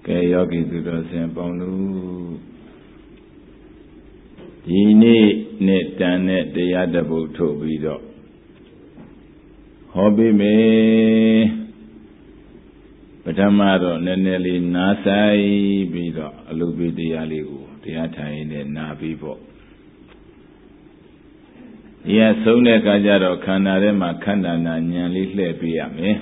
ကဲယောဂီသူတော်စင်ပေါင်းတို့ဒီနေ့နဲ့တန်တဲ့တရားတစ်ပုဒ်ထုတ်ပြီးတော့ဟောပေးမယ်ပထမတော့နည်းနည်းလေးနားဆိုင်ပြီးတော့အလုပ်ပေးတရားလေးကိုတရားထိုင်နေနာပြီးပေါ့ဒီအဆုံးတဲ့အခါကျတော့ခန္ဓာထဲမှာခန္ဓာနာဉာဏ်လေးလှည့်ပေးရမယ်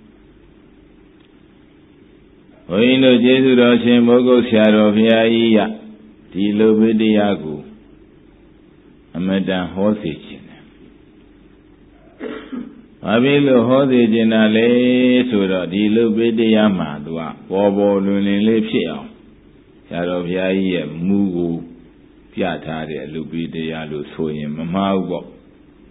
ဘုန်းကြီးတို့ကျေးဇူးတော်ရှင်မိုးကုတ်ဆရာတော်ဘုရားကြီးကဒီလိုပဲတရားကိုအမတန်ဟောစေခြင်းတယ်။ဘာဖြစ်လို့ဟောစေခြင်းတာလဲဆိုတော့ဒီလိုပဲတရားမှာသူကပေါ်ပေါ်လွင်လွင်လေးဖြစ်အောင်ဆရာတော်ဘုရားကြီးရဲ့မူကိုပြထားတဲ့လူပိတရားလို့ဆိုရင်မမှားဘူးပေါ့။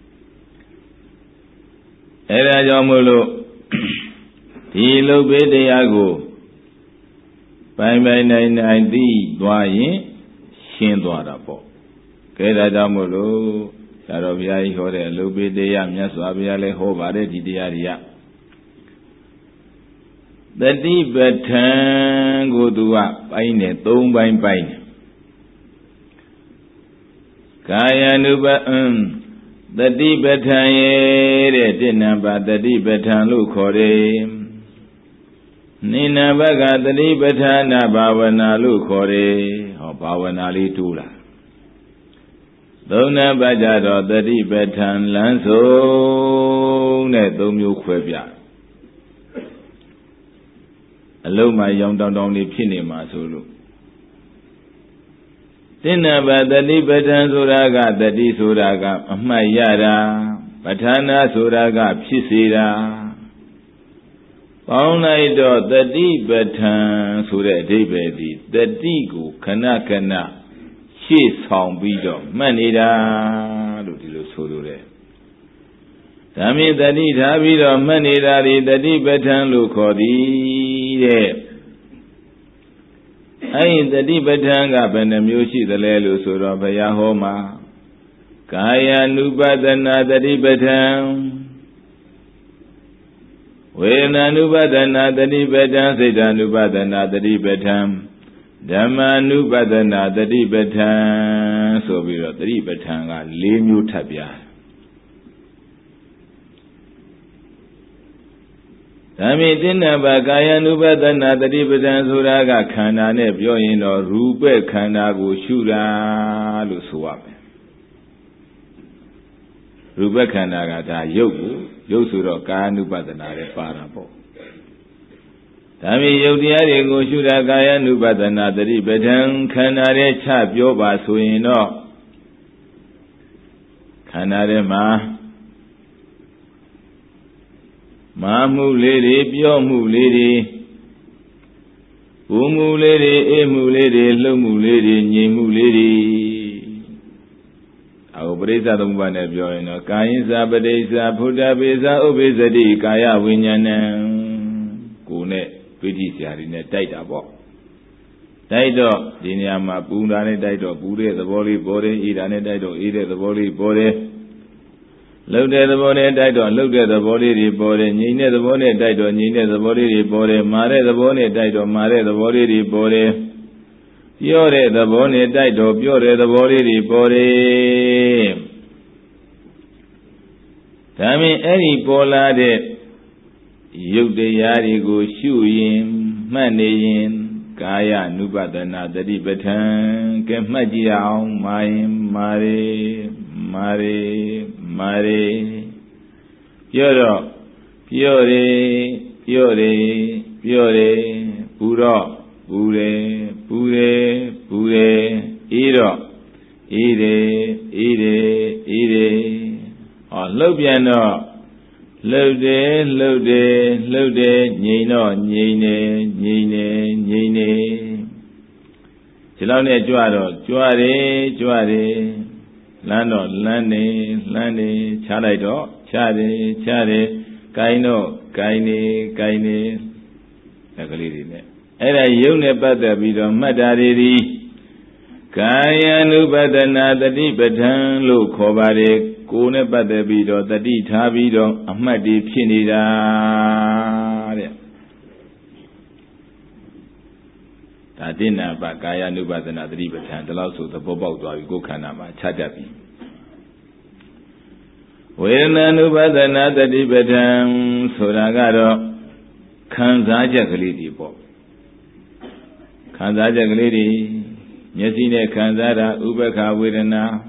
အဲဒါကြောင့်မို့လို့ဒီလူပိတရားကိုပိုင်ပိုင်နိုင်နိုင်သိသွားရင်ရှင်းသွားတာပေါ့ကဲဒါကြောင့်မို့လို့ဆရာတော်ဘုရားကြီးဟောတဲ့အလုပ်ပေးတရားမြတ်စွာဘုရားလည်းဟောပါတယ်ဒီတရားတွေကတတိပဋ္ဌာန်ကိုသူကပိုင်းတယ်၃ပိုင်းပိုင်းတယ်ကာယ ानु ပတတိပဋ္ဌာန်ရဲ့တဲ့တိဏ္ဏပါတတိပဋ္ဌာန်လို့ခေါ်တယ်နိနာဘကသတိပဋ္ဌာနာဘာဝနာလို့ခေါ်တယ်ဟောဘာဝနာလေးတူးလာသုံးနာဘကြတော့သတိပဋ္ဌာန်လမ်းဆုံးတဲ့၃မျိုးခွဲပြအလုံးမရောင်တောင်တောင်လေးဖြစ်နေမှာဆိုလို့တိဏ္ဏဘသတိပဋ္ဌာန်ဆိုတာကသတိဆိုတာကအမှတ်ရတာပဋ္ဌာနာဆိုတာကဖြစ်စေတာပေါင်းလိုက်တော့တတိပဋ္ဌာန်ဆိုတဲ့အဓိပ္ပာယ်ဒီတတိကိုခဏခဏရှေ့ဆောင်ပြီးတော့မှတ်နေတာလို့ဒီလိုဆိုလိုတယ်။ဒါမြင်တတိထားပြီးတော့မှတ်နေတာဒီတတိပဋ္ဌာန်လို့ခေါ်သည်တဲ့။အဲဒီတတိပဋ္ဌာန်ကဘယ်နှမျိုးရှိသလဲလို့ဆိုတော့ဘုရားဟောမှာကာယ ानु ပဒနာတတိပဋ္ဌာန်ဝေဒနာ ानु ပဒနာတတိပဋ္ဌာန်စိတ် ानु ပဒနာတတိပဋ္ဌာန်ဓမ္မ ानु ပဒနာတတိပဋ္ဌာန်ဆိုပြီးတော့တတိပဋ္ဌာန်က၄မျိုးထပ်ပြဒါမြင်တိဏ္ဏဘာကာယ ानु ပဒနာတတိပဋ္ဌာန်ဆိုတာကခန္ဓာနဲ့ပြောရင်တော့ရူပခန္ဓာကိုရှုတာလို့ဆိုရမယ်ရူပခန္ဓာကဒါရုပ်ကိုရုပ်ဆိုတော့ကာယ ानु ပဒနာလည်းပါတာပေါ့ဒါမြင်ယုတ်တရားတွေကိုရှုတာကာယ ानु ပဒနာတတိပဋ္ဌာန်ခန္ဓာရဲ့ချပြောပါဆိုရင်တော့ခန္ဓာထဲမှာမာမှုလေးတွေပြောမှုလေးတွေပူမှုလေးတွေအေးမှုလေးတွေလှုပ်မှုလေးတွေငြိမ်မှုလေးတွေအခုပရိစ္ဆသုံးပါးနဲ့ပြောရင်တော့ကာယိသပတိစ္ဆာဖုဒ္ဓပေသဥပ္ပိသတိကာယဝိညာဏံကိုနဲ့ဒိဋ္ဌိဆရာတွေနဲ့တိုက်တာပေါ့တိုက်တော့ဒီနေရာမှာပူတာနဲ့တိုက်တော့ပူတဲ့သဘောလေးပေါ်တယ်အေးတာနဲ့တိုက်တော့အေးတဲ့သဘောလေးပေါ်တယ်လှုပ်တဲ့သဘောနဲ့တိုက်တော့လှုပ်တဲ့သဘောလေးတွေပေါ်တယ်ငြိမ်တဲ့သဘောနဲ့တိုက်တော့ငြိမ်တဲ့သဘောလေးတွေပေါ်တယ်မာတဲ့သဘောနဲ့တိုက်တော့မာတဲ့သဘောလေးတွေပေါ်တယ်ပြောတဲ့သဘောနဲ့တိုက်တော့ပြောတဲ့သဘောလေးတွေပေါ်တယ်ဒါမြင်အဲ့ဒီပေါ်လာတဲ့ရုပ်တရားတွေကိုရှုရင်မှတ်နေရင်ကာယ ानु ပဒနာတတိပဋ္ဌာန်ကဲမှတ်ကြည့်အောင်မာရင်မာရေမာရေမာရေပြောတော့ပြောတယ်ပြောတယ်ပြောတယ်ပူတော့ပူတယ်ပူတယ်ပူတယ်အေးတော့အေးတယ်အေးတယ်အေးတယ်ဟောလှုပ်ပြန်တော့လှုပ်တယ်လှုပ်တယ်လှုပ်တယ်ငြိမ်တော့ငြိမ်တယ်ငြိမ်တယ်ငြိမ်တယ်ဒီလောက်နဲ့ကြွတော့ကြွတယ်ကြွတယ်လမ်းတော့လမ်းနေလမ်းနေချလိုက်တော့ချတယ်ချတယ်ကိုင်းတော့ကိုင်းနေကိုင်းနေအဲ့ကလေးတွေနဲ့အဲ့ဒါယုံနဲ့ပတ်သက်ပြီးတော့မှတ်တာတွေဒီကာယ ानु ပဒနာတတိပဋ္ဌာန်လို့ခေါ်ပါတယ်ကိုယ်နဲ့ပတ်သက်ပြီးတော့တတိထားပြီးတော့အမှတ်တွေဖြစ်နေတာတဲ့ Tadina Bakaya Nubadana Dribatan, the loss of the Bobo Gokanama, Chadabi. Vedana Nubadana the Dibatan, Suragado, Kanzaja Glidi Bob. Kanzaja Glidi, Yasine Kanzara, Ubeka Vedana.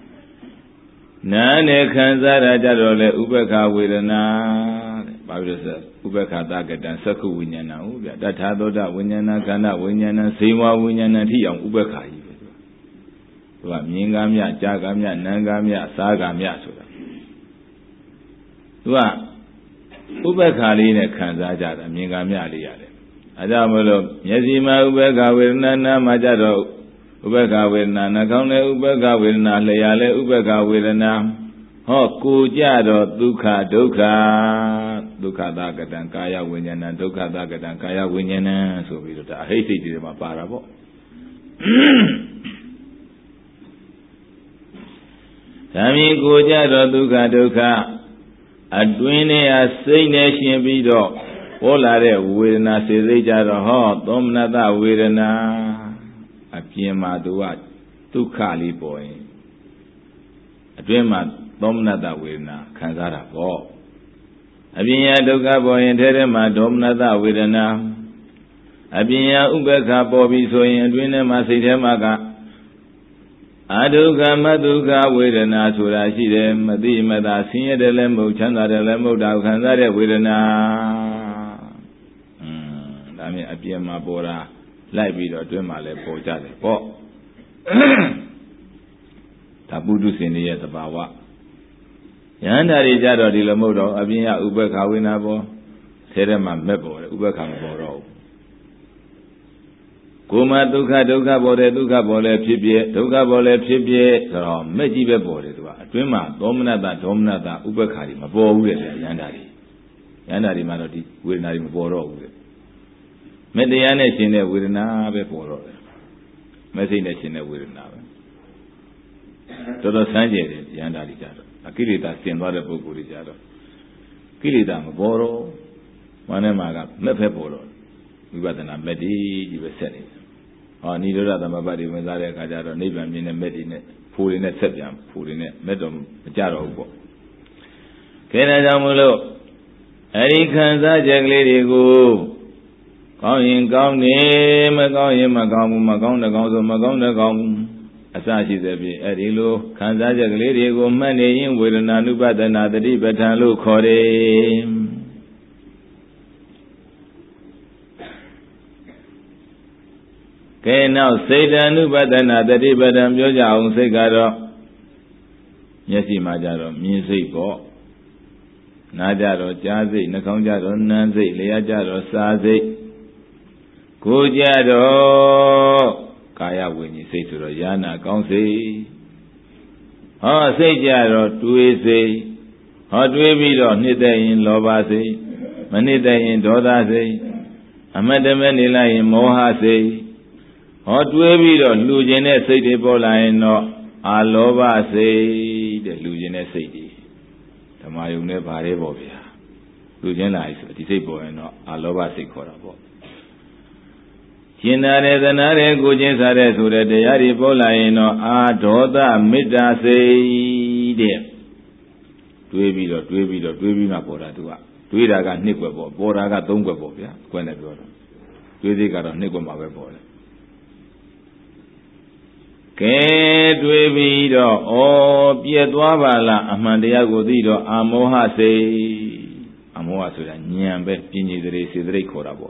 Nane Kanzara Jadole, Ubeka Vedana, Babus, Ubeka Dagatan, Saku Winyana, that Hadoda, Winyana, Kana, Winyana, Sewa Winyana, Tiam, Ubeka. Mingamia, Jagamia, Nangamia, Sagamia. Ubekaline Kanzaja, Mingamia Liale. Adamolo, Yazima Ubeka will Nana Majado, Ubeka will Nana Kone, Ubeka will Na Leale, Ubeka will Na Ho Kujado, Duka, Duka Dagatan, Kaya Winyana, Duka Dagatan, Kaya Winyana, so we do that. I hate it in my parable. Sami Kujado, Duka. Adwine a say nation bido, all are with Nasija, Domnada Wirana, a Piema Duat, two Kali boy. A dreamer, Domnada Wirna, Kanzara Bo. Abinya Duga boy and Terema, Domnada Wirana. Abinya Ubeka Bobby so in Adwine Masitemaga. Aduga Maduga Vedana Surashide Madi Mada Senior de Lembo Chanda de Lembo da Kanzare Vedana Dami Apiama Bora Libido Dumale Pojade Po Tabudu Senior the Bawa Yandari Jado di Lamodo Abia Ubeka Winabo Terema Mebo Ubeka Boro Kuma Duka Bole Pibie, so Mejibe Bole, Twima, Domnada, Ubekari, Mabo, Yandari Malodi, will not even borrow. Mediane Sine will not be borrowed. Messina Sine will not. Todo Sanjay, Yandari Jado, Akilita, Simbada Bukurijado. Kilidam, borrow, Manemaga, Mepebolo. We got an Amedi, you were selling. Or neither of them about it was either Kajaro, neighbor, in a medine, pulling a septium, pulling a medum, Jaro. Kenajamulo, Any Kanza Jagli go. Going, Magona, Gong, Asashi Zebi, Edilo, Kanza Jagli go, money in with an Anuba than other Betalu Kore. Okay, now say the Anubadana, the Dibadam Joja, Segaro Yesi Majaro, music or Najaro, Jazi, Nakonjaro, Nanzi, Leajaro, Sazi Kujado Kaya when you say to Rojana, Konsi. Oh, say Jaro, Tuese, Hot Webido, Nida in Lobase, Manida in Dodase, Amadamenila in Mohase. Hot Webido, Lugene City Bolino, Alova say the Lugene City. The Mayune Parebovia. Lugena is a disable and Alova Secorabo. Chinare the Nare Gujins are to the Yari Bolino, Adoda Mida say there. Dwebido, Boradua. Twidaga Niquebo, Boraga Dungabovia, Quenaboro. Twidiga Niquema Webor. Dwebido, oh, Pietuavala, Amandia Godido, Amoha say, Amoha Sudan, Niambe, Pini, Sidre Corabo.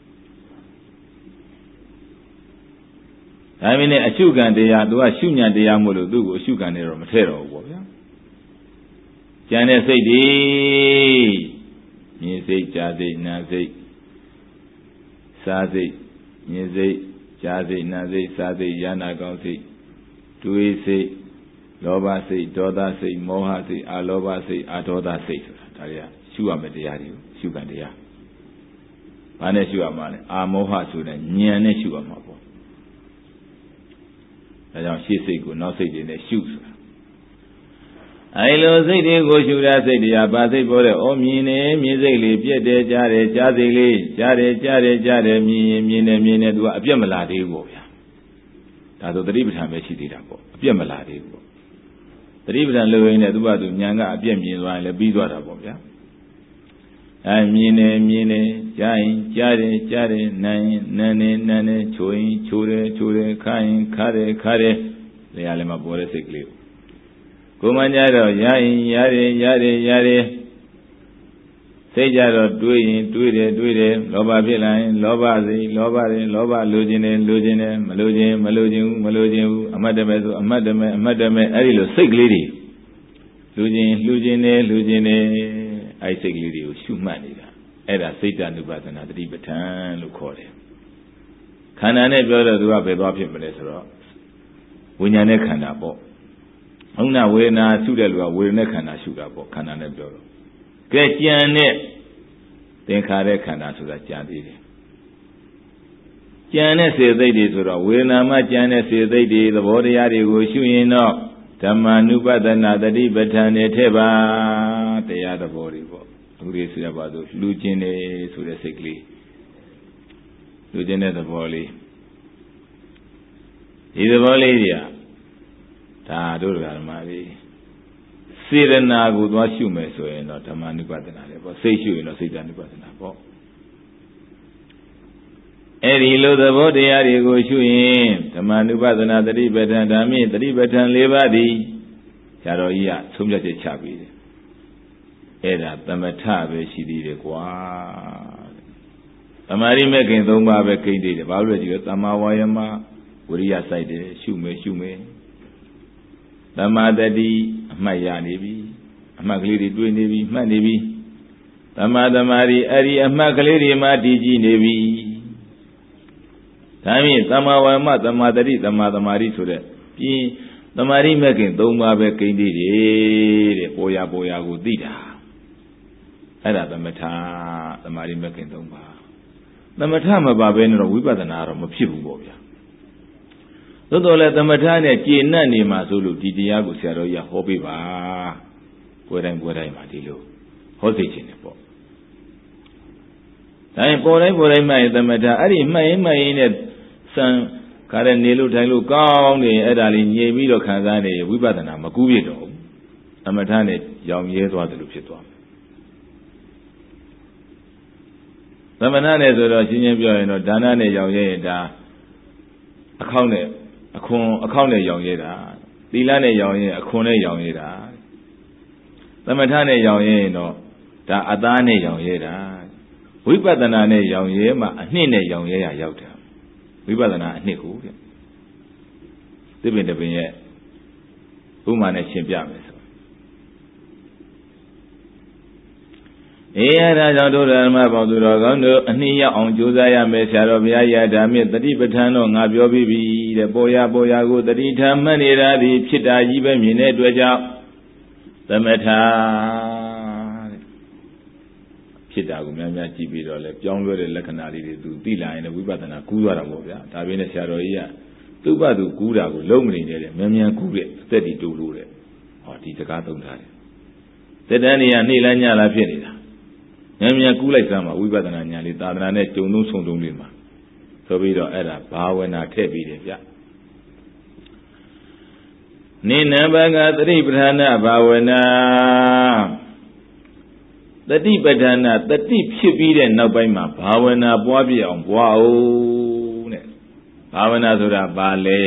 I mean, a sugan de ya do a shunya de Yamolo do, sugan ero matero. Jane say, Ni say, Jade, Naze, Saze, Nize, Jade, Naze, Saze, Yana Gonsi. Tui say, Loba say, Doda say, Moha say, Aloba say, Adoda say, Taria, Shua Mediario, Sugandea. Pane Shua Mane, Amoha Sudan, Niane Shua Mabo. She say, good, not say, in the shoes. ai loစိတ်တွေကိုရှုတာစိတ်တရားဘာစိတ်ပေါ်တဲ့ဩမြင်နေမြင်စိတ်လေးပြည့်တယ်ကြားတယ်ကြားစိတ်လေးကြားတယ်ကြားတယ်ကြားတယ်မြင်ရင်မြင်တယ်မြင်တယ်သူကအပြတ်မလာသေးဘူးပေါ့ဗျာဒါဆိုသတိပဋ္ဌာန်ပဲရှိသေးတာပေါ့အပြတ်မလာသေးဘူးပေါ့သတိပဋ္ဌာန်လို့ရင်းနဲ့သူကသူဉာဏ်ကအပြတ်မြင်သွားရင်လည်းပြီးသွားတာပေါ့ဗျာမြင်တယ်မြင်တယ်ကြားရင်ကြားတယ်ကြားတယ်နားရင်နားတယ်နားတယ်ချိုးရင်ချိုးတယ်ချိုးတယ်ခါရင်ခါတယ်ခါတယ်နေရာလည်းမပေါ်တဲ့စိတ်ကလေးကိုယ်မှကြတော့ရရင်ရတယ်ရတယ်ရတယ်စိတ်ကြတော့တွေးရင်တွေးတယ်တွေးတယ်လောဘဖြစ်လာရင်လောဘစိတ်လောဘတယ်လောဘလိုချင်တယ်လိုချင်တယ်မလိုချင်မလိုချင်ဘူးမလိုချင်ဘူးအမတ်တမဲဆိုအမတ်တမဲအမတ်တမဲအဲ့ဒီလိုစိတ်ကလေးတွေလူချင်လူချင်တယ်လူချင်တယ်အဲ့စိတ်ကလေးတွေကိုရှုမှတ်နေတာအဲ့ဒါစိတ်တ ानु ပါဒနာတတိပဋ္ဌာန်လို့ခေါ်တယ်ခန္ဓာနဲ့ပြောတော့သူကဘယ်သွားဖြစ်မလဲဆိုတော့ဝိညာဉ်နဲ့ခန္ဓာပေါ့ဟုတ်နာဝေဒနာရှုတဲ့လူကဝေဒနာခန္ဓာရှုတာပေါ့ခန္ဓာနဲ့ပြောတော့ကဲကြံတဲ့သင်္ခါရခန္ဓာဆိုတာကြံသေးတယ်ကြံတဲ့စေသိက်တွေဆိုတော့ဝေဒနာမှကြံတဲ့စေသိက်တွေသဘောတရားတွေကိုရှုရင်တော့ဓမ္မာနုပဒနာတတိပဋ္ဌာန်နဲ့ထည့်ပါတရားသဘောတွေပေါ့အခုဒီဆိုရပါစို့လူချင်းနေဆိုတဲ့စိတ်ကလေးလူချင်းတဲ့သဘောလေးဒီသဘောလေးကြီးဒါတို့ဓမ္မလေးစေရနာကိုသွားရှုမယ်ဆိုရင်တော့ဓမ္မနုပဒနာလေပေါ့စိတ်ရှုရင်တော့စိတ်တ ानु ပဒနာပေါ့အဲ့ဒီလိုသဘောတရားတွေကိုရှုရင်ဓမ္မနုပဒနာတတိပဋ္ဌာန်ဓမ္မိတတိပဋ္ဌာန်၄ပါးသည်ဆရာတော်ကြီးကသုံးဖြတ်ချက်ချပြီးတယ်အဲ့ဒါသမထပဲရှိသေးတယ်ကွာသမာဓိမဲ့ခင်၃ပါးပဲကိန်းသေးတယ်ဘာလို့လဲကြည့်တော့သမ္မာဝါယမဝိရိယစိုက်တယ်ရှုမယ်ရှုမယ်သမာဓိအမှတ်ရနေပြီအမှတ်ကလေးတွေတွေ့နေပြီမှတ်နေပြီသမာဓိအဲ့ဒီအမှတ်ကလေးတွေမှတည်ကြည်နေပြီဒါမြင်သမာဝါယမသမာဓိသမာသမာဓိဆိုတဲ့ပြီးသမာဓိမဲ့ခင်၃ပါးပဲကိန်းသေးတယ်တဲ့ပေါ်ရပေါ်ရကိုသိတာအဲ့ဒါသမထသမာဓိမဲ့ခင်၃ပါးသမထမပါဘဲနဲ့တော့ဝိပဿနာတော့မဖြစ်ဘူးပေါ့ဗျာသို့တော်လည်းသမထနဲ့ကျေနပ်နေမှာဆိုလို့ဒီတရားကိုဆရာတော်ကြီးကဟောပေးပါပွဲတိုင်းမှာဒီလိုဟောသိခြင်းနဲ့ပေါ့ဒါရင်ပေါ်တိုင်းမှရင်သမထအဲ့ဒီမှတ်ရင်နဲ့စံခါတဲ့နေလို့ထိုင်လို့ကောင်းနေအဲ့ဒါလေးညင်ပြီးတော့ခံစားနေဝိပဿနာမကူးပြတော့ဘူးသမထနဲ့ရောင်ရဲသွားတယ်လို့ဖြစ်သွားမယ်သမထနဲ့ဆိုတော့ရှင်းရှင်းပြောရင်တော့ဒါနနဲ့ရောင်ရဲရင်ဒါအခေါက်နဲ့အခွန်အခေါက်နဲ့ရောင်ရဲတာသီလနဲ့ရောင်ရဲအခွန်နဲ့ရောင်ရဲတာသမထနဲ့ရောင်ရဲရင်တော့ဒါအသားနဲ့ရောင်ရဲတာဝိပဿနာနဲ့ရောင်ရဲမှအနှစ်နဲ့ရောင်ရဲရရောက်တယ်ဝိပဿနာအနှစ်ကိုတဲ့သစ်ပင်တစ်ပင်ရဲ့ဥမာနဲ့ရှင်းပြမယ်ဆိုအဲ့ဒါကြောင့်တို့ဓမ္မပေါင်းသူတော်ကောင်းတို့အနှစ်ရောက်အောင်ကြိုးစားရမယ်ဆရာတော်ဘုရားရဓမ္မတတိပဋ္ဌာန်တော့ငါပြောပြီးပြီတဲ့ပေါ်ရကိုတတိထားမှတ်နေတာဒီဖြစ်တာကြီးပဲမြင်တဲ့အတွက်ကြောင့်သမထတဲ့ဖြစ်တာကိုများများကြည့်ပြီးတော့လဲပြောင်းလဲတဲ့လက္ခဏာလေးတွေသူသိလာရင်လည်းဝိပဿနာကူးသွားတာပေါ့ဗျာဒါပေမဲ့ဆရာတော်ကြီးကသူ့ဘသူကူးတာကိုလုံးမနေနဲ့တဲ့မြန်ကူးတဲ့အသက်တီတူလို့တဲ့ဟောဒီစကားသုံးထားတယ်သက်တမ်းနေရနေ့လားညလားဖြစ်နေတာမြန်ကူးလိုက်စမ်းပါဝိပဿနာဉာဏ်လေးသာသနာနဲ့ကြုံသုံးဆုံသုံးလေးမှာဆိုပြီးတော့အဲ့ဒါဘာဝနာထည့်ပြီးတယ်ဗျနိနဘကသတိပဋ္ဌာနာဘာဝနာတတိပဋ္ဌာနာတတိဖြစ်ပြီးတဲ့နောက်ပိုင်းမှာဘာဝနာပွားပြအောင်ပွားအောင်တဲ့ဘာဝနာဆိုတာဘာလဲ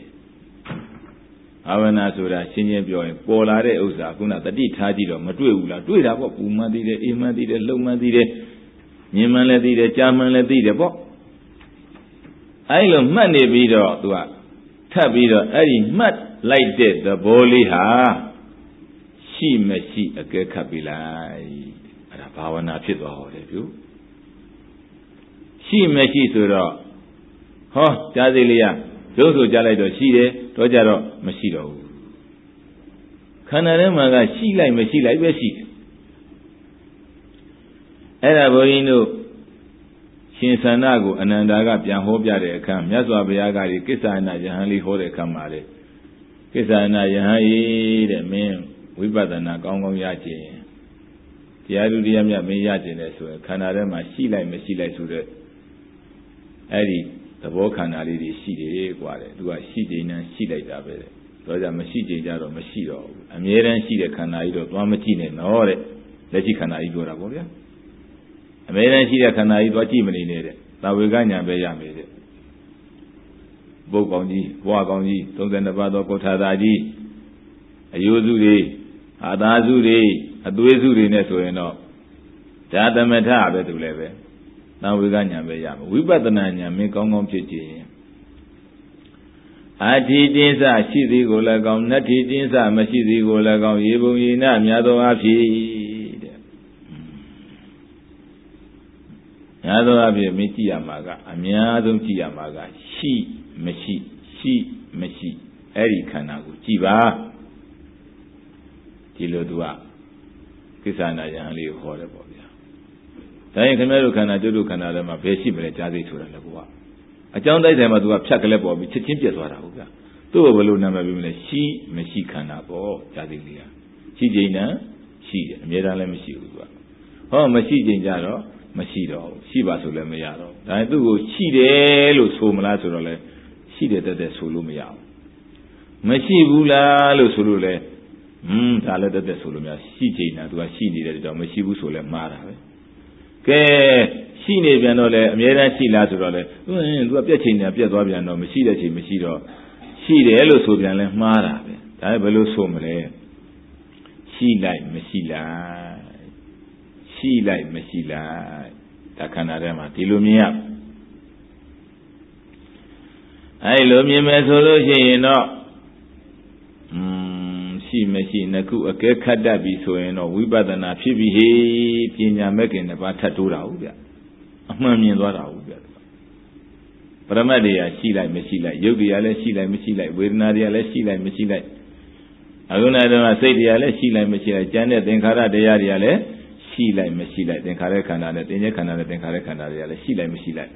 ဘာဝနာဆိုတာရှင်းရှင်းပြောရင်ပေါ်လာတဲ့ဥစ္စာခုနတတိထားကြည့်တော့မတွေ့ဘူးလားတွေ့တာပေါ့ပူမှန်းသိတယ်အေးမှန်းသိတယ်လှုပ်မှန်းသိတယ်မြင်မှန်းလည်းသိတယ်ကြားမှန်းလည်းသိတယ်ပေါ့အဲ့လိုမှတ်နေပြီးတော့သူကထပ်ပြီးတော့အဲ့ဒီမှတ်လိုက်တဲ့သဘောလေးဟာရှိမရှိအကဲခတ်ပြီးလိုက်အဲ့ဒါဘာဝနာဖြစ်သွားဟောတယ်ပြုရှိမရှိဆိုတော့ဟောကြားစိလေးရရုပ်ဆိုကြားလိုက်တော့ရှိတယ်တော့ကြတော့မရှိတော့ဘူးခန္ဓာထဲမှာကရှိလိုက်မရှိလိုက်ပဲရှိတယ်အဲ့ဒါဘုန်းကြီးတို့ရှင်သန္တာကိုအနန္ဒာကပြန်ဟောပြတဲ့အခါမြတ်စွာဘုရားကဒီကိစ္ဆာနာယဟန်လေးဟောတဲ့အခါမှာလေကိစ္ဆာနာယဟန်ကြီးတဲ့မင်းဝိပဿနာကောင်းကောင်းရခြင်းတရားဓုတရားမြတ်မင်းရခြင်းနဲ့ဆိုရင်ခန္ဓာထဲမှာရှိလိုက်မရှိလိုက်ဆိုတဲ့အဲ့ဒီသဘောခန္ဓာလေးတွေရှိတယ်กว่าတယ်သူကရှိခြင်းနဲ့ရှိလိုက်တာပဲတဲ့ဒါကြောင့်မရှိခြင်းကြတော့မရှိတော့ဘူးအမြဲတမ်းရှိတဲ့ခန္ဓာကြီးတော့သွားမကြည့်နဲ့နော်တဲ့လက်ရှိခန္ဓာကြီးပြောတာပေါ့ဗျာအမြဲတမ်းရှိတဲ့ခန္ဓာကြီးသွားကြည့်မနေနဲ့တဲ့သာဝေကညာပဲရမယ်တဲ့ပုဂ္ဂောင်ကြီးဘဝကောင်းကြီး32ပါးသောကုဋ္ဌာသာကြီးအယုစုတွေအာသာစုတွေအသွေးစုတွေနဲ့ဆိုရင်တော့ဒါသမထပဲသူလည်းပဲသာဝေကညာပဲရမယ်ဝိပဿနာညာမင်းကောင်းကောင်းဖြစ်ခြင်းအာတိတင်းစရှိသည်ကိုလည်းကောင်းနတ္ထိတင်းစမရှိသည်ကိုလည်းကောင်းရေပုံရေနများသောအဖြစ်တဲ့များသောအဖြစ်မင်းကြည့်ရမှာကအများဆုံးကြည့်ရမှာကရှိမရှိရှိမရှိအဲ့ဒီခန္ဓာကိုကြည့်ပါဒီလိုသူကကိစ္ဆနာယဟန်လေးကိုခေါ်တယ်ပေါ့ဗျာဒါရင်ခင်ဗျားတို့ခန္ဓာကျုပ်တို့ခန္ဓာထဲမှာဘယ်ရှိမလဲကြားသိဆိုတာလဲကွာအကြောင်းတိုက်တယ်မှာသူကဖြတ်ကလေးပေါ်ပြီးချက်ချင်းပြတ်သွားတာဟုတ်ဗျာသူ့ကိုဘယ်လိုနာမည်ပေးမလဲရှိမရှိခန္ဓာပေါ့ကြားသိလေးကရှိခြင်းနဲ့ရှိတယ်အမြဲတမ်းလည်းမရှိဘူးသူကဟောမရှိခြင်းကြတော့မရှိတော့ဘူးရှိပါဆိုလည်းမရတော့ဒါရင်သူ့ကိုရှိတယ်လို့ဆိုမလားဆိုတော့လဲရှိတယ်တက်တက်ဆိုလို့မရဘူးမရှိဘူးလားလို့ဆိုလို့လဲဒါလည်းတက်တက်ဆိုလို့မရရှိခြင်းနဲ့သူကရှိနေတဲ့ကြောင့်မရှိဘူးဆိုလဲမှားတာပဲကဲရှိနေပြန်တော့လေအမြဲတမ်းရှိလားဆိုတော့လေသူကပြက်ချိန်နဲ့ပြက်သွားပြန်တော့မရှိတဲ့ချိန်မရှိတော့ရှိတယ်လို့ဆိုပြန်လဲမှားတာပဲဒါဘယ်လိုဆိုမလဲရှိလိုက်မရှိလိုက်ရှိလိုက်မရှိလိုက်ဒါခန္ဓာထဲမှာဒီလိုမြင်ရအဲ့လိုမြင်မယ်ဆိုလို့ရှိရင်တော့ရှိမရှိနှစ်ခုအကဲခတ်တတ်ပြီဆိုရင်တော့ဝိပဿနာဖြစ်ပြီဟေးပညာမဲ့ခင်တစ်ပါးထပ်တိုးတာဟုတ်ဗျအမှန်မြင်သွားတာဟုတ်ဗျပရမတ်တွေကရှိလိုက်မရှိလိုက်ယုတ်တွေကလည်းရှိလိုက်မရှိလိုက်ဝေဒနာတွေကလည်းရှိလိုက်မရှိလိုက်အခုနကတော့စိတ်တွေကလည်းရှိလိုက်မရှိလိုက်ကျန်တဲ့သင်္ခါရတရားတွေကလည်းရှိလိုက်မရှိလိုက်သင်္ခါရခန္ဓာနဲ့သင်္ညေခန္ဓာနဲ့သင်္ခါရခန္ဓာတွေကလည်းရှိလိုက်မရှိလိုက်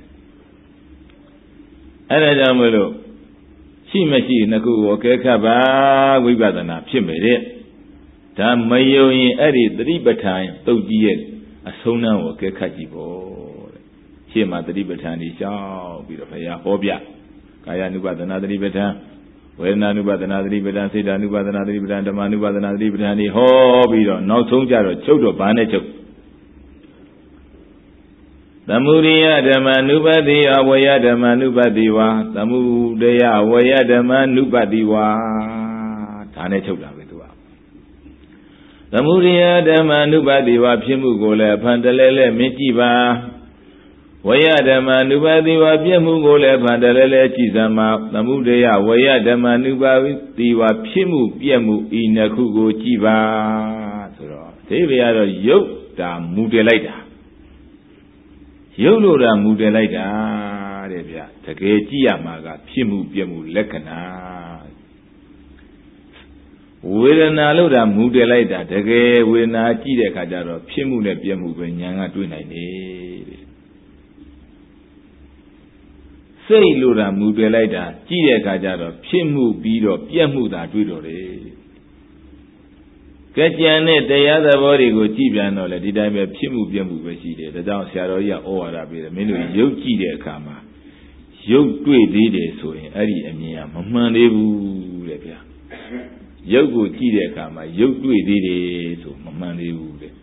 အဲ့ဒါကြောင့်မလို့ရှိမရှိနှစ်ခုကိုအကဲခတ်ပါဝိပဿနာဖြစ်မယ်တဲ့ဒါမယုံရင်အဲ့ဒီသတိပဋ္ဌာန်တုတ်ကြီးရဲ့အဆုံးနှံကိုအကဲခတ်ကြည့်ဖို့တဲ့ရှင်းမှာသတိပဋ္ဌာန်ကြီးရှောက်ပြီးတော့ဘုရားဟောပြကာယ ानु ပဒနာသတိပဋ္ဌာန်ဝေဒနာ ानु ပဒနာသတိပဋ္ဌာန်စေတ ानु ပဒနာသတိပဋ္ဌာန်ဓမ္မ ानु ပဒနာသတိပဋ္ဌာန်ဒီဟောပြီးတော့နောက်ဆုံးကြတော့ချုပ်တော့ဘာနဲ့ချုပ်သမုဒိယဓမ္မ ानु ပတိအဝေယဓမ္မ ानु ပတိဝါသမုဒယဝေယဓမ္မ ानु ပတိဝါဒါနဲ့ချုပ်တာပဲသူကသမုဒိယဓမ္မ ानु ပတိဝါဖြစ်မှုကိုလည်းအဖန်တလဲလဲမင်းကြည့်ပါဝေယဓမ္မ ानु ပတိဝါပြည့်မှုကိုလည်းအဖန်တလဲလဲကြည့်စမ်းပါသမုဒယဝေယဓမ္မ ानु ပတိဝါဖြစ်မှုပြည့်မှုဤနှစ်ခုကိုကြည့်ပါဆိုတော့ဒီဘုရားတော့ယုတ်တာမူတည်လိုက်တာရုပ်လို့တာမူတယ်လိုက်တာတဲ့ဗျတကယ်ကြည့်ရမှာကဖြစ်မှုပြမှုလက္ခဏာဝေဒနာလို့တာမူတယ်လိုက်တာတကယ်ဝေဒနာကြည့်တဲ့အခါကျတော့ဖြစ်မှုနဲ့ပြမှုပဲဉာဏ်ကတွေ့နိုင်တယ်စိတ်လို့တာမူတယ်လိုက်တာကြည့်တဲ့အခါကျတော့ဖြစ်မှုပြီးတော့ပြမှုသာတွေ့တော့တယ်ကကြံတဲ့တရားသဘောတွေကိုကြည့်ပြန်တော့လေဒီတိုင်းပဲဖြစ်မှုပြမှုပဲရှိတယ်ဒါကြောင့်ဆရာတော်ကြီးကဩဝါဒပေးတယ်မင်းတို့ရုပ်ကြည့်တဲ့အခါမှာရုပ်တွေ့သေးတယ်ဆိုရင်အဲ့ဒီအမြင်ကမမှန်သေးဘူးတဲ့ဗျာရုပ်ကိုကြည့်တဲ့အခါမှာရုပ်တွေ့သေးတယ်ဆိုမမှန်သေးဘူးတဲ့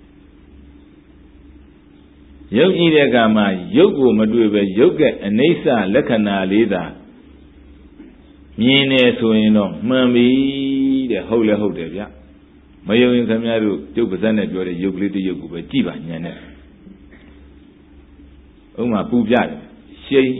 ရုပ်ကြည့်တဲ့အခါမှာရုပ်ကိုမတွေ့ပဲရုပ်ကအနိစ္စလက္ခဏာလေးသာမြင်နေဆိုရင်တော့မှန်ပြီတဲ့ဟုတ်လဲဟုတ်တယ်ဗျာမယုံရင်ခင်ဗျားတို့ကျုပ်ပါဇက်နဲ့ပြောတဲ့ရုပ်ကလေးတစ်ရုပ်ကိုပဲကြည့်ပါညံနဲ့ဥမာပူပြတယ်ရှိန်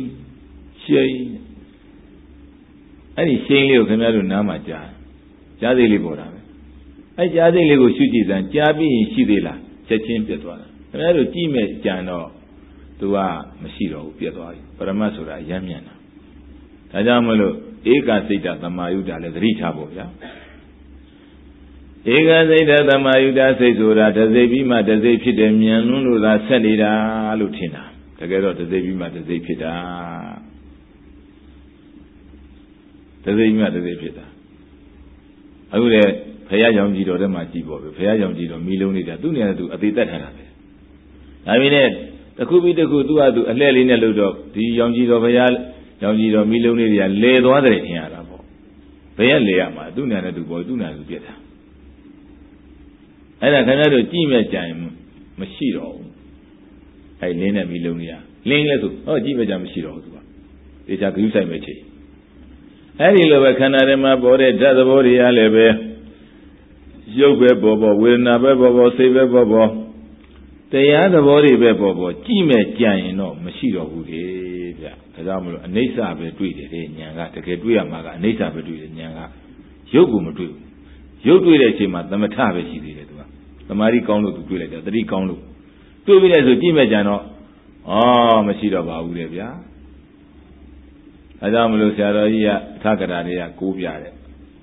အဲ့ဒီရှိန်လေးကိုခင်ဗျားတို့နားမှာကြားသိလေးပေါ်တာပဲအဲ့ကြားသိလေးကိုရှုကြည့်စမ်းကြားပြီးရင်ရှိသေးလားချက်ချင်းပြတ်သွားတာခင်ဗျားတို့ကြည့်မဲ့ကြံတော့သူကမရှိတော့ဘူးပြတ်သွားပြီပရမတ်ဆိုတာရမ်းမြန်တာဒါကြောင့်မလို့ဧကစိတ်တသမာယုတလည်းသတိထားဖို့ဗျာဧကစိတ်တသမာယုတစိတ်ဆိုတာတစိတ်ပြီးမှတစိတ်ဖြစ်တယ်မြန်လွန်းလို့သာဆက်နေတာလို့ထင်တာတကယ်တော့တစိတ်ပြီးမှတစိတ်ဖြစ်တာတစိတ်ပြီးမှတစိတ်ဖြစ်တာအခုလေဖယားကြောင့်ကြည်တော်တဲ့မှာကြည်ပေါ့ပဲဖယားကြောင့်ကြည်တော်မီလုံးနေတာသူ့နေနဲ့သူအသေးသက်ထားတာပဲဒါပေမဲ့တခုပြီးတခုသူ့ဟာသူအလှဲ့လေးနဲ့လို့တော့ဒီရောင်ကြည်တော်ဖယားရောင်ကြည်တော်မီလုံးလေးတွေကလဲသွားတယ်ထင်ရတာပေါ့ဘယ်ရလဲရမှာသူ့နေနဲ့သူပေါ့သူ့နေနဲ့သူပြက်တာအဲ့ဒါခင်ဗျားတို့ကြည့်မဲ့ကြရင်မရှိတော့ဘူးအဲ့လင်းနဲ့မီလုံးတွေကလင်းလဲဆိုဟောကြည့်မဲ့ကြမရှိတော့ဘူးသူကတေချာဂရုစိုက်မဲ့ချိန်အဲ့ဒီလိုပဲခန္ဓာထဲမှာပေါ်တဲ့ဓာတ်သဘောတွေကလည်းပဲရုပ်ပဲပေါ်ပေါ်ဝေဒနာပဲပေါ်ပေါ်စိတ်ပဲပေါ်ပေါ်တရားသဘောတွေပဲပေါ်ပေါ်ကြည့်မဲ့ကြရင်တော့မရှိတော့ဘူးလေဗျဒါကြောင့်မလို့အနိစ္စပဲတွေ့တယ်တဲ့ဉာဏ်ကတကယ်တွေ့ရမှာကအနိစ္စပဲတွေ့တယ်ဉာဏ်ကရုပ်ကိုမတွေ့ဘူးရုပ်တွေ့တဲ့အချိန်မှာသမထပဲရှိသေးတယ်သူကသမာဓိကောင်းလို့သူတွေ့လိုက်တာတတိကောင်းလို့တွေ့ပြီးတဲ့ဆိုကြည့်မဲ့ကြတော့မရှိတော့ပါဘူးလေဗျာအဲကြောင့်မလို့ဆရာတော်ကြီးကထကရာတွေကကိုးပြတယ်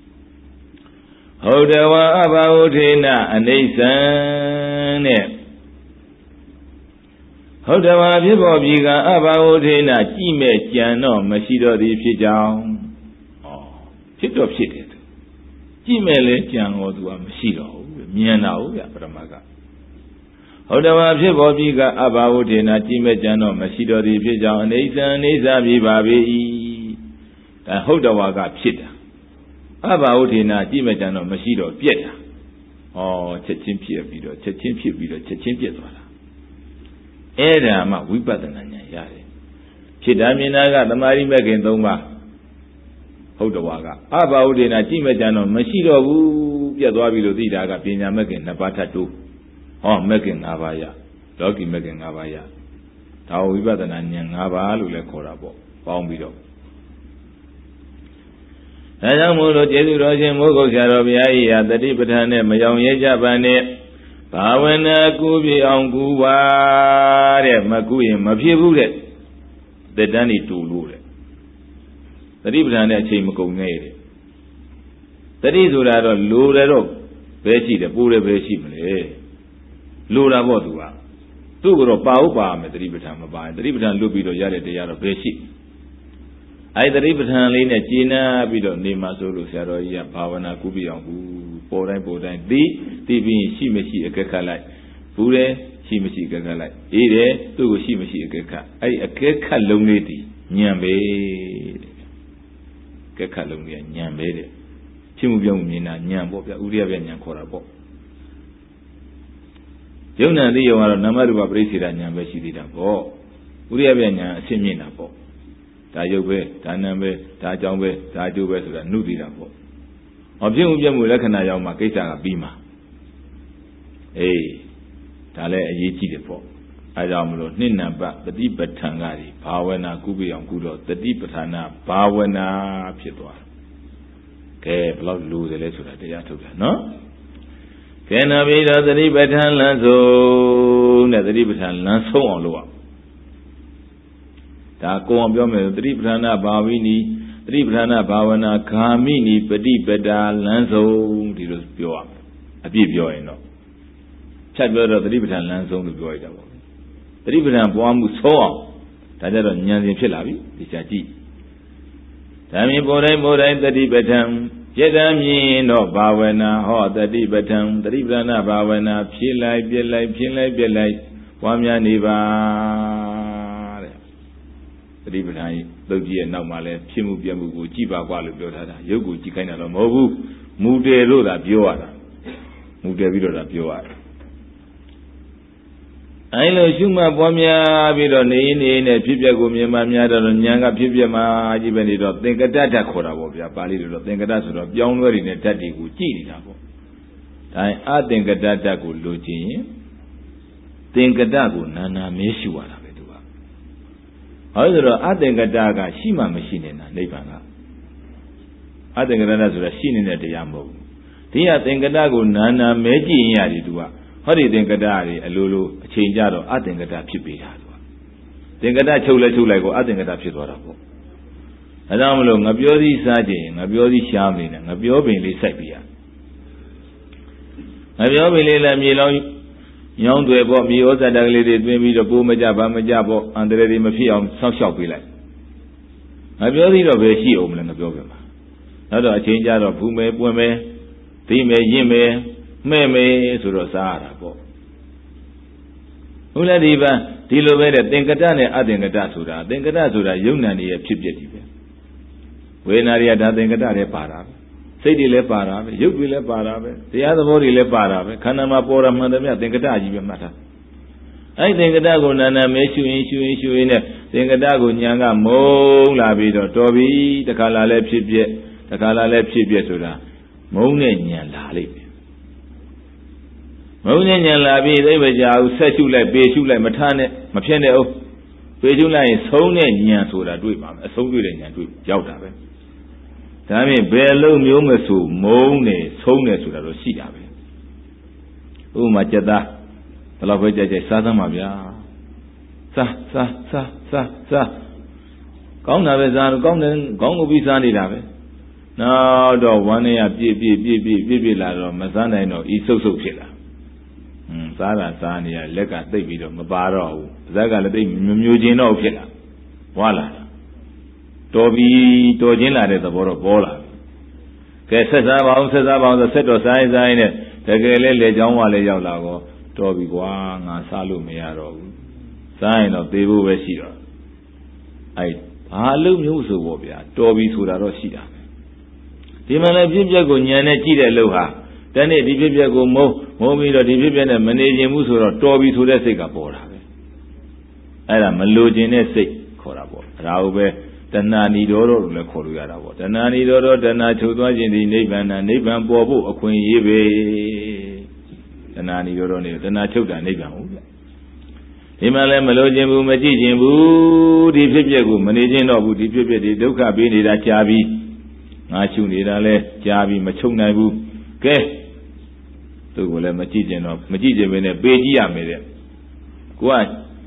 ဟုတ်တယ်ဝါအဘာဝုထေနအနိစ္စံတဲ့ဟုတ်တယ်ဝါဖြစ်ပေါ်ပြီးကအဘာဝုထေနကြည့်မဲ့ကြံတော့မရှိတော့သည်ဖြစ်ကြောင်းဖြစ်တော့ဖြစ်တယ်ကြည့်မဲ့လဲကြံတော်သူကမရှိတော့ဘူးမြင်တာဟုတ်ဗျပရမကဟုတ်တယ်ဝါဖြစ်ပေါ်ပြီးကအဘာဝုထေနကြည့်မဲ့ကြံတော့မရှိတော့သည်ဖြစ်ကြောင်းအနိစ္စံအနိစ္စပြီးပါပြီဒါဟုတ်တယ်ဝါကဖြစ်တာအဘာဝုထေနကြည့်မဲ့ကြံတော့မရှိတော့ပြက်တာချက်ချင်းဖြစ်ပြီးတော့ချက်ချင်းဖြစ်ပြီးတော့ချက်ချင်းပြက်သွားတာအဲ့ဒါမှဝိပဿနာဉာဏ်ရတယ်ဖြစ်တာမြင်တာကသမာဓိမဲ့ခင်၃ပါးဟုတ်တယ်ဝါကအဘာဝုထေနကြည့်မဲ့ကြံတော့မရှိတော့ဘူးပြက်သွားပြီလို့သိတာကပညာမဲ့ခင်၂ပါးထပ်တိုးမဲ့ခင်၅ပါးရလောကီမဲ့ခင်၅ပါးရဒါဝိပဿနာဉာဏ်၅ပါးလို့လည်းခေါ်တာပေါ့ပေါင်းပြီးတော့ဒါကြောင့်မို့လို့ကျေးဇူးတော်ရှင်မိုးကုတ်ဆရာတော်ဘုရားကြီးဟာတတိပဋ္ဌာန်နဲ့မယောင်ရဲကြပါနဲ့ဘာဝနာကူပြအောင်ကူပါတဲ့မကူရင်မဖြစ်ဘူးတဲ့တက်တန်းနေတူလို့တဲ့တတိပဋ္ဌာန်နဲ့အချိန်မကုန်နဲ့တဲ့တတိဆိုတာတော့လိုတယ်တော့ဘယ်ရှိတယ်ပိုးတယ်ဘယ်ရှိမလဲလိုတာပေါ့သူကသူ့ကတော့ပါဥပါမယ်တတိပဋ္ဌာန်မပါရင်တတိပဋ္ဌာန်လွတ်ပြီးတော့ရတဲ့တရားတော့ဘယ်ရှိအဲ့တတိပဋ္ဌာန်လေးနဲ့ကျင့်နာပြီးတော့နေမှာဆိုလို့ဆရာတော်ကြီးကဘာဝနာကူးပြအောင်ကူပေါ်တိုင်းသိပြီးရှိမရှိအကဲခတ်လိုက်ဘူးတယ်ရှိမရှိအကဲခတ်လိုက်အေးတယ်သူ့ကိုရှိမရှိအကဲခတ်အဲ့အကဲခတ်လုံးလေးတည်ညံပဲတဲ့အကဲခတ်လုံးလေးကညံပဲတဲ့ဖြစ်မှုပြောင်းမှုမြင်တာညံပေါ့ဗျဥရိယပြညံခေါ်တာပေါ့ယုံနာသိယုံကတော့နာမရူပပရိစ္ဆေဒဉာဏ်ပဲရှိသေးတာပေါ့ဥရိယပြဉာဏ်အရှင်းမြင်တာပေါ့ဒါယုတ်ပဲဒါနံပဲဒါအကြောင်းပဲဒါအကျိုးပဲဆိုတာနှုတ်သိတာပေါ့ဖြစ်မှုပြမှုလက္ခဏာရောက်မှကိစ္စကပြီးမှာဒါလည်းအရေးကြီးတယ်ပေါ့အဲကြောင့်မလို့နှစ်နံပါတ်တတိပဋ္ဌာန်ကဒီဘာဝနာကုပြအောင်ကုတော့တတိပဋ္ဌာနာဘာဝနာဖြစ်သွားတယ်ကဲဘယ်လောက်လိုတယ်လဲဆိုတာတရားထုတ်တာနော်ကဲနာပြီးတော့သတိပဋ္ဌာန်လမ်းဆုံးတဲ့သတိပဋ္ဌာန်လမ်းဆုံးအောင်လုပ်အောင်ဒါကိုအောင်ပြောမယ်သတိပဋ္ဌာနာဘာဝိနီသတိပဋ္ဌာနာဘာဝနာဂာမိနီပฏิပဒါလမ်းဆုံးဒီလိုပြောရမယ်အပြည့်ပြောရင်တော့ဖြတ်ပြောတော့သတိပဋ္ဌာန်လမ်းဆုံးလို့ပြောရတာပေါ့သတိပဋ္ဌာန်ပွားမှုဆုံးအောင်ဒါကြတော့ဉာဏ်စဉ်ဖြစ်လာပြီဒီချာကြည့်ဒါမြင်ပေါ်တိုင်းသတိပဋ္ဌာန်ယတံမြင်တော့ဘာဝနာဟောတတိပဋ္ဌာန်သတိပဋ္ဌာနာဘာဝနာဖြစ်လိုက်ပြက်လိုက်ဖြစ်လိုက်ပြက်လိုက်ပွားများနေပါတဲ့သတိပဋ္ဌာန်သုတ်ကြီးရဲ့နောက်မှာလဲဖြစ်မှုပြက်မှုကိုကြည်ပါကွာလို့ပြောထားတာရုပ်ကိုကြည်ခိုင်းတာတော့မဟုတ်ဘူးမူတယ်လို့သာပြောရတာမူတယ်ပြီးတော့သာပြောရတယ်အဲလိုရှုမှတ်ပွားများပြီးတော့နေနဲ့ဖြစ်ပျက်ကိုမြင်မှများတော့ဉာဏ်ကဖြစ်ပျက်မှကြီးပဲနေတော့သင်္ကတဓာတ်ခေါ်တာပေါ့ဗျာပါဠိလိုတော့သင်္ကတဆိုတော့ပြောင်းလဲတွေနဲ့ဓာတ်တွေကိုကြည့်နေတာပေါ့ဒါရင်အသင်္ကတဓာတ်ကိုလိုချင်ရင်သင်္ကတကိုနာနာမဲရှုရတာပဲသူကဟောဆိုတော့အသင်္ကတကရှိမှမရှိနေတာနိဗ္ဗာန်ကအသင်္ကတဆိုတာရှိနေတဲ့တရားမဟုတ်ဘူးဒီကသင်္ကတကိုနာနာမဲကြည့်ရင်ရတယ်သူကဟောဒီသင်္ကတတွေအလိုလိုအချိန်ကြတော့အသင်္ကတဖြစ်ပေတာသူကသင်္ကတချုပ်လိုက်ကိုအသင်္ကတဖြစ်သွားတာပေါ့ဒါကြောင့်မလို့ငပြောသီးစားခြင်းငပြောသီးရှားမနေနဲ့ငပြောပင်လေးစိုက်ပြရငပြောပင်လေးလည်းမြေလောင်းညောင်းတွေပေါ့မြေဩဇာတကလေးတွေတွင်းပြီးတော့ပိုးမကြဘာမကြပေါ့အန္တရာယ်တွေမဖြစ်အောင်ဆောက်ရှောက်ပေးလိုက်ငပြောသီးတော့ပဲရှိအောင်မလဲငပြောပင်မှာနောက်တော့အချိန်ကြတော့ဘူးမဲပွင့်မဲသိမယ်ရင့်မယ်မှဲ့မယ်ဆိုတော့စားရတာပေါ့ဟုတ်လားဒီပံဒီလိုပဲတဲ့သင်္ကတနဲ့အသင်္ကတဆိုတာသင်္ကတဆိုတာယုံနာနေရဲ့ဖြစ်ပျက်ဒီပဲဝေဒနာတွေကဒါသင်္ကတလည်းပါတာပဲစိတ်တွေလည်းပါတာပဲရုပ်တွေလည်းပါတာပဲတရားသဘောတွေလည်းပါတာပဲခန္ဓာမှာပေါ်ရမှန်တယ်မြတ်သင်္ကတကြီးပဲမှတ်ထားအဲ့သင်္ကတကိုနာနာမဲရှုရင်နဲ့သင်္ကတကိုညာကမုံလာပြီးတော့တော်ပြီတခါလာလဲဖြစ်ပျက်တခါလာလဲဖြစ်ပျက်ဆိုတာမုံနဲ့ညာလာလိမ့်မယ်မုံနဲ့ညာလာပြီးသိပဲကြာဘူးဆက်ရှုလိုက်ပေရှုလိုက်မထားနဲ့မဖြစ်နဲ့အောင်ပေရှုလိုက်ရင်ဆုံးတဲ့ညာဆိုတာတွေ့ပါမယ်အဆုံးတွေ့တဲ့ညာတွေ့ရောက်တာပဲဒါဖြင့်ဘယ်လုံးမျိုးမဆိုမုံနဲ့ဆုံးတယ်ဆိုတာတော့ရှိတာပဲဥပမာကြက်သားဘယ်လောက်ပဲကြိုက်စားသမ်းပါဗျာစားကောင်းတာပဲစားကောင်းတယ်ကောင်းကိုပြီးစားနေတာပဲနောက်တော့ဝမ်းနဲ့ပြည့်လာတော့မစားနိုင်တော့ဤဆုပ်ဖြစ်လာစားတာစားနေရလက်ကသိပ်ပြီးတော့မပါတော့ဘူးအသက်ကလည်းသိပ်မျိုးချင်းတော့ဖြစ်လာဝါလာတော်ပြီးတော်ချင်းလာတဲ့သဘောတော့ပေါ်လာကဲဆက်စားပါအောင်ဆိုဆက်တော်စားရင်နဲ့တကယ်လဲလေချောင်းဝါလဲရောက်လာတော့တော်ပြီကွာငါစားလို့မရတော့ဘူးစားရင်တော့သေဖို့ပဲရှိတော့အဲ့ဘာလို့မျိုးဆိုပေါ့ဗျာတော်ပြီဆိုတာတော့ရှိတာဒီမှာလည်းပြည့်ပြက်ကိုညံနဲ့ကြည့်တဲ့လို့ဟာတနေ့ဒီပြည့်ပြက်ကိုမုံပြီးတော့ဒီပြည့်ပြက်နဲ့မနေခြင်းဘူးဆိုတော့တော်ပြီဆိုတဲ့စိတ်ကပေါ်တာပဲအဲ့ဒါမလိုခြင်းတဲ့စိတ်ခေါ်တာပေါ့ဒါဟုတ်ပဲတဏှာဏီတော်လို့လည်းခေါ်လို့ရတာပေါ့တဏှာဏီတော်တဏှာချုပ်သွားခြင်းဒီနိဗ္ဗာန်ပေါ်ဖို့အခွင့်အရေးပဲတဏှာဏီတော်နေတဏှာချုပ်တာနိဗ္ဗာန်ဟုတ်ဗျဒီမှာလည်းမလိုခြင်းဘူးမကြည့်ခြင်းဘူးဒီဖြစ်ပျက်ကိုမနေခြင်းတော့ဘူးဒီဖြစ်ပျက်ဒီဒုက္ခပေးနေတာကြာပြီငါရှုနေတာလဲကြာပြီမချုပ်နိုင်ဘူးကဲသူ့ကိုလည်းမကြည့်ခြင်းတော့မကြည့်ခြင်းပဲနဲ့ပေးကြည့်ရမယ်တဲ့ကိုကဉာဏ်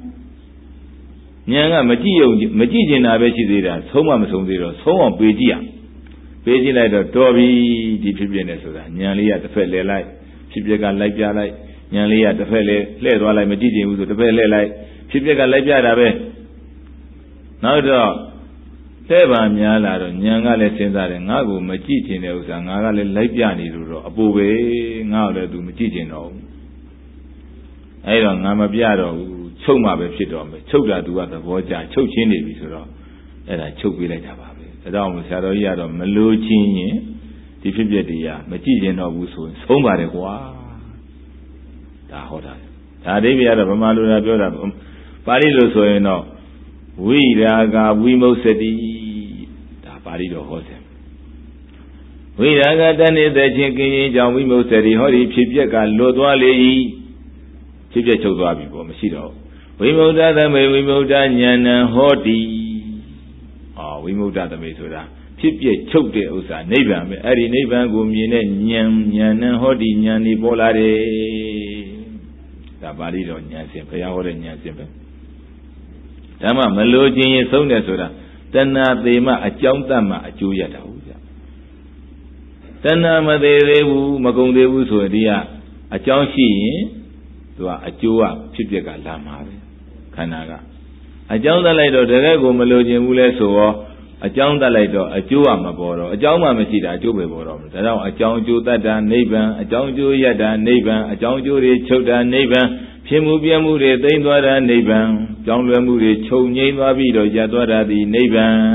ကမကြည့်ခြင်းတာပဲရှိသေးတာဆုံးမမဆုံးသေးတော့ဆုံးအောင်ပေးကြည့်ရပေးကြည့်လိုက်တော့တော်ပြီဒီဖြစ်ပျက်နေဆိုတာဉာဏ်လေးကတစ်ဖက်လဲလိုက်ဖြစ်ပျက်ကလိုက်ပြလိုက်ဉာဏ်လေးကတစ်ဖက်လဲလှည့်သွားလိုက်မကြည့်ခြင်းဘူးဆိုတစ်ဖက်လှည့်လိုက်ဖြစ်ပျက်ကလိုက်ပြတာပဲနောက်တော့တဲ့ပါများလာတော့ဉာဏ်ကလည်းစဉ်းစားတယ်ငါ့ကိုမကြည့်ခြင်းတဲ့ဥစ္စာငါကလည်းလိုက်ပြနေလို့တော့အပူပဲငါ့ကိုလည်းသူမကြည့်ခြင်းတော့ဘူးအဲ့တော့ငါမပြတော့ဘူးချုပ်မှပဲဖြစ်တော့မယ်ချုပ်တာသူကသဘောကျချုပ်ချင်းနေပြီဆိုတော့အဲ့ဒါချုပ်ပေးလိုက်တာပါပဲဒါကြောင့်ဆရာတော်ကြီးကတော့မလိုချင်းရင်ဒီဖြစ်ပျက်တရားမကြည့်ခြင်းတော့ဘူးဆိုရင်ဆုံးပါတယ်ကွာဒါဟောတာဒါအဓိပ္ပာယ်ကတော့ဗမာလူသားပြောတာပါဠိလိုဆိုရင်တော့ဝိရာဂဝိမုစ္စတိဒါပါဠိတော်ဟောတယ်ဝိရာဂတဏိသက်ချင်းကင်းရင်ကြောင့်ဝိမုစ္စတိဟောဒီဖြစ်ပျက်ကလွတ်သွားလေ၏ဖြစ်ပျက်ချုပ်သွားပြီပေါ့မရှိတော့ဝိမု ddha သမေဝိမု ddha ဉာဏံဟောတိဝိမု ddha သမေဆိုတာဖြစ်ပျက်ချုပ်တဲ့ဥစ္စာနိဗ္ဗာန်ပဲအဲ့ဒီနိဗ္ဗာန်ကိုမြင်တဲ့ဉာဏ်ဟောတိဉာဏ်ဒီပေါ်လာတယ်ဒါပါဠိတော်ဉာဏ်စဉ်ဘုရားဟောတဲ့ဉာဏ်စဉ်ပဲဓမ္မမလိုခြင်းရင်ဆုံးတယ်ဆိုတာတဏှာသေးမှအကြောင်းတတ်မှအကျိုးရတာဟုတ်ကြတဏှာမသေးသေးဘူးမကုန်သေးဘူးဆိုရင်ဒီကအကြောင်းရှိရင်သူကအကျိုးကဖြစ်ပျက်ကလာမှာပဲခန္ဓာကအကြောင်းတတ်လိုက်တော့တကယ်ကိုမလိုခြင်းဘူးလဲဆိုတော့အကြောင်းတတ်လိုက်တော့အကျိုးကမပေါ်တော့အကြောင်းမှမရှိတာအကျိုးပဲပေါ်တော့မယ်ဒါကြောင့်အကြောင်းအကျိုးတတ်တာနိဗ္ဗာန်အကြောင်းအကျိုးရတာနိဗ္ဗာန်အကြောင်းအကျိုးတွေချုပ်တာနိဗ္ဗာန်ဖြစ်မှုပြမှုတွေသိမ့်သွားတာနိဗ္ဗာန်ကြောင်းလွယ်မှုတွေချုပ်ငြိမ်းသွားပြီးတော့ရသွားတာဒီနိဗ္ဗာန်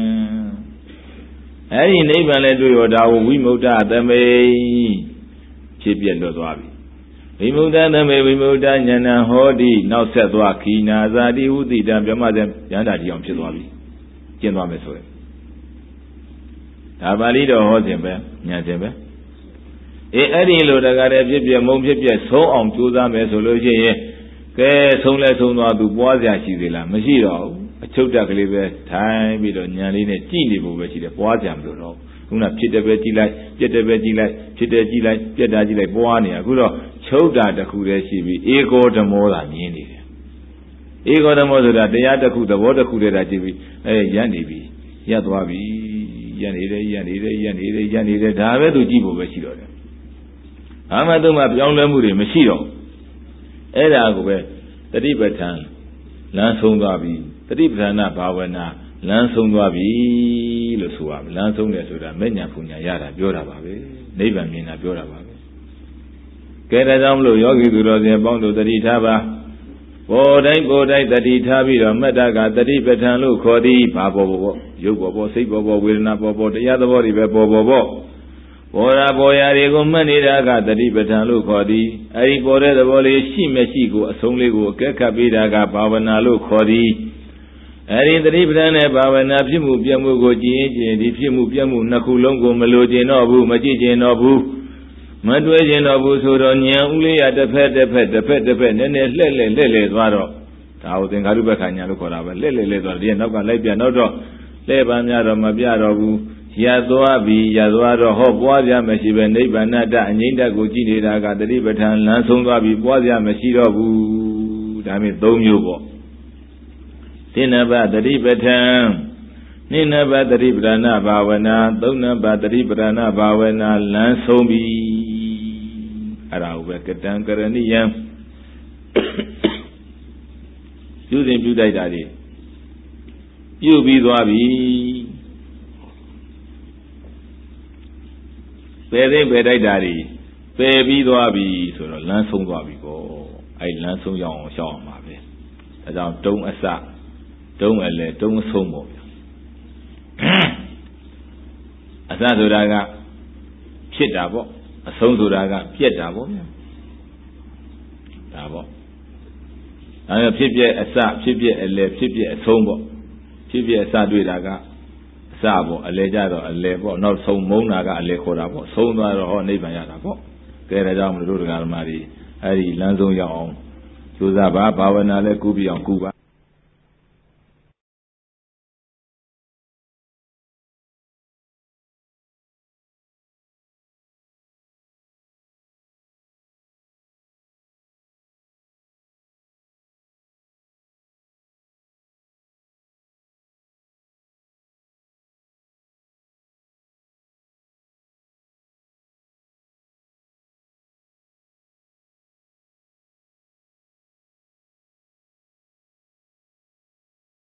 အဲဒီနိဗ္ဗာန်လည်းတွေ့ရောဒါကိုဝိမု ddha သမေဖြစ်ပြလွတ်သွားပြီဝိမု ddha သမေဝိမု ddha ဉာဏဟောတိနောက်ဆက်သွားခိနာဇာတိဝုတိတံဗြဟ္မဇံယန္တာတိအောင်ဖြစ်သွားပြီကျင့်သွားမယ်ဆိုရင်ဒါပါဠိတော်ဟောခြင်းပဲဉာဏ်ခြင်းပဲအဲ့ဒီလိုတကားတဲ့ဖြစ်ပြမုံဖြစ်ပြဆုံးအောင်ကြိုးစားမယ်ဆိုလို့ရှိရင်ကဲဆုံးလဲဆုံးသွားသူပွားစရာရှိသေးလားမရှိတော့ဘူးအချုပ်တက်ကလေးပဲထိုင်ပြီးတော့ဉာဏ်လေးနဲ့ကြည့်နေဖို့ပဲရှိတယ်ပွားစရာမလိုတော့ခုနဖြစ်တယ်ပဲကြည့်လိုက်ပြက်တယ်ပဲကြည့်လိုက်ဖြစ်တယ်ကြည့်လိုက်ပြက်တာကြည့်လိုက်ပွားနေအခုတော့ချုပ်တာတစ်ခုတည်းရှိပြီးဧကောဓမောသာမြင်နေတယ်ဧကောဓမောဆိုတာတရားတစ်ခုသဘောတစ်ခုတည်းသာကြည့်ပြီးရပ်နေပြီရပ်သွားပြီရပ်နေတယ်ဒါပဲသူကြည့်ဖို့ပဲရှိတော့တယ်ဘာမှသူ့မှာပြောင်းလဲမှုတွေမရှိတော့အဲ့ဒါကိုပဲတတိပဋ္ဌာန်လမ်းဆုံးသွားပြီတတိပဋ္ဌာန်ဘာဝနာလမ်းဆုံးသွားပြီလို့ဆိုရမယ်လမ်းဆုံးတယ်ဆိုတာမဲ့ညာပူညာရတာပြောတာပါပဲနိဗ္ဗာန်မြင်တာပြောတာပါပဲကဲဒါကြောင့်မလို့ယောဂီသူတော်စင်ပေါင်းတို့တတိထားပါပေါ်တိုင်းတတိထားပြီးတော့မတ္တကတတိပဋ္ဌာန်လို့ခေါ်သည်ဘာပေါ်ရုပ်ပေါ်စိတ်ပေါ်ဝေဒနာပေါ်တရားသဘောတွေပဲပေါ်ပေါ်ရာတွေကိုမှတ်နေတာကတတိပဋ္ဌာန်လို့ခေါ်သည်အဲဒီပေါ်တဲ့သဘောလေးရှိမရှိကိုအဆုံးလေးကိုအကဲခတ်ပြီးတာကဘာဝနာလို့ခေါ်သည်အဲဒီတတိပဋ္ဌာန်နဲ့ဘာဝနာဖြစ်မှုပြမှုကိုကြည်ရင်ဒီဖြစ်မှုပြမှုနှစ်ခုလုံးကိုမလိုချင်တော့ဘူးမကြည့်ချင်တော့ဘူးမတွေ့ချင်တော့ဘူးဆိုတော့ဉာဏ်ဥလေးရတစ်ဖက်နည်းနည်းလှဲ့သွားတော့ဒါကိုသင်္ခါရုပ္ပခဏ်ညာလို့ခေါ်တာပဲလှဲ့သွားတယ်ဒီနောက်ကလိုက်ပြနောက်တော့လှဲ့ပါများတော့မပြတော့ဘူးရသွားတော့ဟောပွားကြမရှိပဲနိဗ္ဗာန်တအငြိမ့်တကိုကြည့်နေတာကတတိပဋ္ဌာန်လမ်းဆုံးသွားပြီပွားကြမရှိတော့ဘူးဒါမျိုး၃မျိုးပေါ့တိနဘတတိပဋ္ဌာန်နိနဘတတိပဋ္ဌာနာဘာဝနာသုံးနဘတတိပဋ္ဌာနာဘာဝနာလမ်းဆုံးပြီအဲ့ဒါကိုပဲကတံကရဏိယံပြုစဉ်ပြုတိုက်တာတွေပြုပြီးသွားပြီပယ်သိပယ်တိုက်တာတွေပယ်ပြီးသွားပြီဆိုတော့လမ်းဆုံးသွားပြီပေါ့အဲ့လမ်းဆုံးရောက်အောင်ရှောက်အောင်ပါပဲဒါကြောင့်တုံးအစတုံးအလဲတုံးအဆုံးပေါ့ဗျာအစဆိုတာကဖြစ်တာပေါ့အဆုံးဆိုတာကပြက်တာပေါ့ဗျာဒါပေါ့ဒါကြောင့်ဖြစ်ပြက်အစဖြစ်ပြက်အလဲဖြစ်ပြက်အဆုံးပေါ့ဖြစ်ပြက်အစတွေ့တာကအစပေါ့အလဲကြတော့အလဲပေါ့နောက်ဆုံးမုန်းတာကအလဲခေါ်တာပေါ့ဆုံးသွားတော့ဟောနိဗ္ဗာန်ရတာပေါ့ကဲဒါကြောင့်မလို့တို့တရားဓမ္မတွေအဲ့ဒီလမ်းဆုံးရောက်အောင်ကြိုးစားပါဘာဝနာလဲကူးပြီးအောင်ကူးပါ